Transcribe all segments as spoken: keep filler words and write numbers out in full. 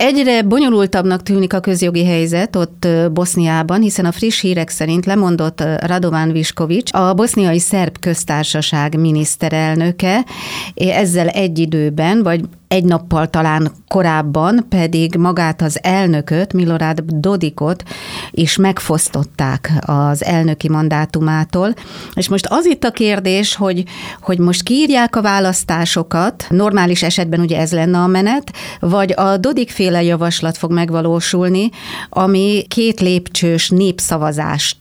Egyre bonyolultabbnak tűnik a közjogi helyzet ott Boszniában, hiszen a friss hírek szerint lemondott Radovan Višković, a boszniai szerb köztársaság miniszterelnöke, ezzel egy időben, vagy egy nappal talán korábban pedig magát az elnököt, Milorad Dodikot is megfosztották az elnöki mandátumától. És most az itt a kérdés, hogy, hogy most kiírják a választásokat, normális esetben ugye ez lenne a menet, vagy a Dodik-féle javaslat fog megvalósulni, ami két lépcsős népszavazást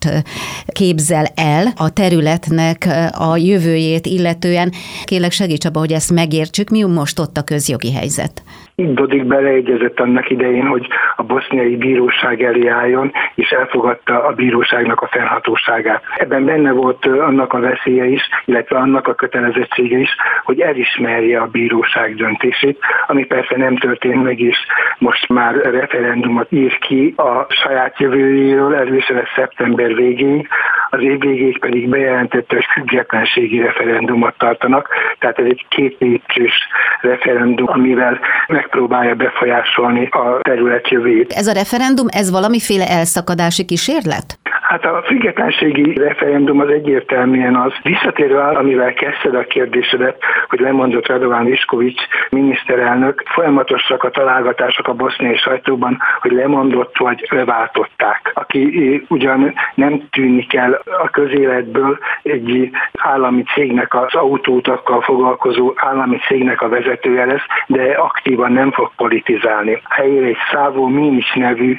képzel el a területnek a jövőjét illetően. Kérlek, segíts abba, hogy ezt megértsük, mi most ott a közjogi helyzet. Dodik beleegyezett annak idején, hogy a boszniai bíróság elé álljon, és elfogadta a bíróságnak a fennhatóságát. Ebben benne volt annak a veszélye is, illetve annak a kötelezettsége is, hogy elismerje a bíróság döntését, ami persze nem történt meg, és most már referendumot ír ki a saját jövőjéről, először szeptember végéig, az év végéig pedig bejelentette, hogy függetlenségi referendumot tartanak, tehát ez egy két lépcsős referendum, amivel megpróbálja befolyásolni a terület jövőjét. Ez a referendum, ez valamiféle elszakadási kísérlet? Hát a függetlenségi referendum az egyértelműen az, visszatérve, amivel kezdted a kérdésedet, hogy lemondott Radovan Višković miniszterelnök, folyamatosak a találgatások a boszniai sajtóban, hogy lemondott vagy leváltották. Aki ugyan nem tűnik el a közéletből, egy állami cégnek, az autóutakkal foglalkozó állami cégnek a vezetője lesz, de aktívan nem fog politizálni. Helyére egy Savo Minić nevű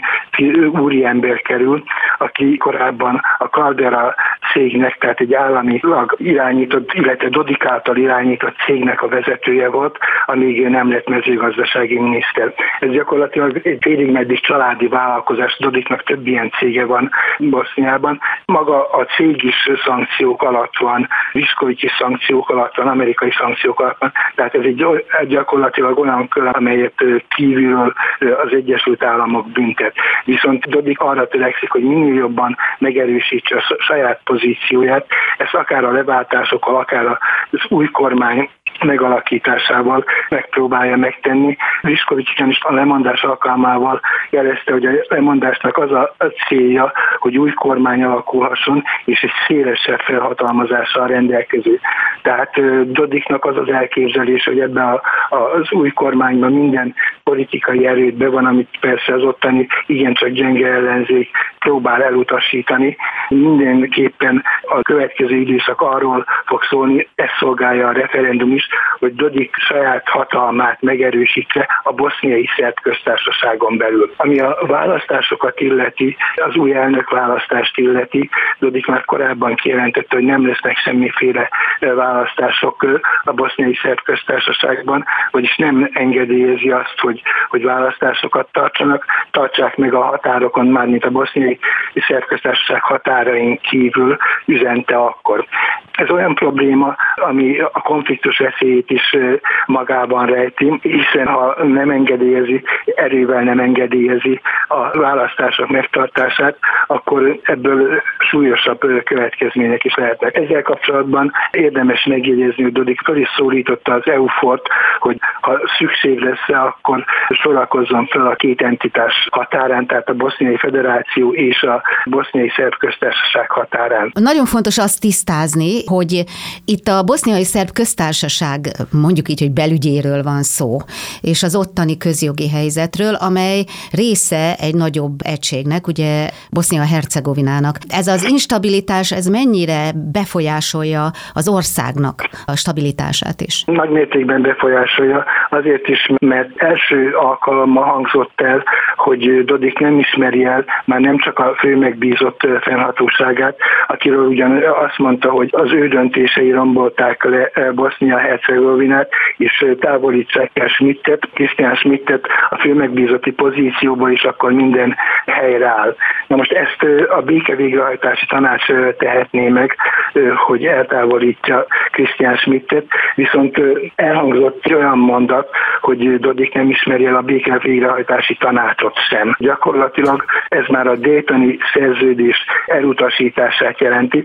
úriember kerül, aki korábban a Caldera cégnek, tehát egy államilag irányított, illetve Dodik által irányított cégnek a vezetője volt, amíg nem lett mezőgazdasági miniszter. Ez gyakorlatilag egy félig meddig családi vállalkozás, Dodiknak több ilyen cége van Boszniában. Maga a cég is szankciók alatt van, Višković is szankciók alatt van, amerikai szankciók alatt van, tehát ez egy gyakorlatilag olyan kör, amelyet kívülről az Egyesült Államok büntet. Viszont Dodik arra törekszik, hogy minél jobban megerősítse a saját pozícióját, ezt akár a leváltásokkal, akár az új kormány megalakításával megpróbálja megtenni. Višković ugyanis a lemondás alkalmával jelezte, hogy a lemondásnak az a célja, hogy új kormány alakulhasson, és egy szélesebb felhatalmazással rendelkező. Tehát Dodiknak az az elképzelés, hogy ebben a, az új kormányban minden politikai erőt be van, amit persze az ottani igencsak gyenge ellenzék próbál elutasítani. Mindenképpen a következő időszak arról fog szólni, ezt szolgálja a referendum is, hogy Dodik saját hatalmát megerősítse a boszniai szerb köztársaságon belül. Ami a választásokat illeti, az új elnökválasztást illeti, Dodik már korábban kijelentette, hogy nem lesznek semmiféle választások a boszniai szerb köztársaságban, vagyis nem engedélyezi azt, hogy, hogy választásokat tartsanak, tartsák meg a határokon, mármint a boszniai szerb köztársaság határain kívül, üzente akkor. Ez olyan probléma, ami a konfliktus veszélyét is magában rejti, hiszen ha nem engedélyezi, erővel nem engedélyezi a választások megtartását, akkor ebből súlyosabb következmények is lehetnek. Ezzel kapcsolatban érdemes megjegyezni, hogy Dodik föl is szólította az EUFOR-t, hogy ha szükség lesz, akkor sorakozzon fel a két entitás határán, tehát a Boszniai Föderáció és a Boszniai Szerb Köztársaság határán. Nagyon fontos azt tisztázni, hogy itt a Boszniai Szerb Köztársaság, mondjuk így, hogy belügyéről van szó, és az ottani közjogi helyzetről, amely része egy nagyobb egységnek, ugye Bosznia-Hercegovinának. Ez az instabilitás, ez mennyire befolyásolja az országnak a stabilitását is? Nagy mértékben befolyásolja, azért is, mert első alkalommal hangzott el, hogy Dodik nem ismeri el már nem csak a főmegbízott fennhatóságát, akiről ugyan azt mondta, hogy az ő döntései rombolták le Bosznia-Hercegovinát, és távolítsák el Schmidtet, Christian Schmidtet a főmegbízotti pozícióból, és akkor minden helyreáll. Na most ezt a békevégrehajtási tanács tehetné meg, hogy eltávolítja Christian Schmidtet, viszont elhangzott egy olyan mondat, hogy Dodik nem ismeri el a békevégrehajtási tanácsot sem. Gyakorlatilag ez már a Daytoni szerződés elutasítását jelenti.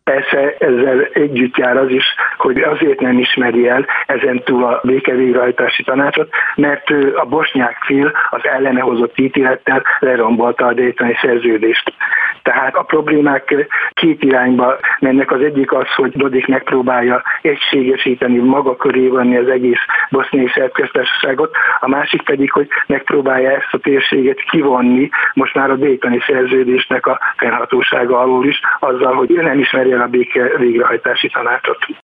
Persze ezzel együtt jár az is, hogy azért nem ismeri el ezentúl a békevégrehajtási tanácsot, mert a bosnyák fél az ellene hozott ítélettel lerombolta a daytoni szerződést. Tehát a problémák két irányba mennek. Az egyik az, hogy Dodik megpróbálja egységesíteni, maga köré venni az egész boszniai szerb köztársaságot, a másik pedig, hogy megpróbálja ezt a térséget kivonni most már a daytoni szerződésnek a fennhatósága alól is, azzal, hogy ő nem ismeri el a béke végrehajtási tanácsot.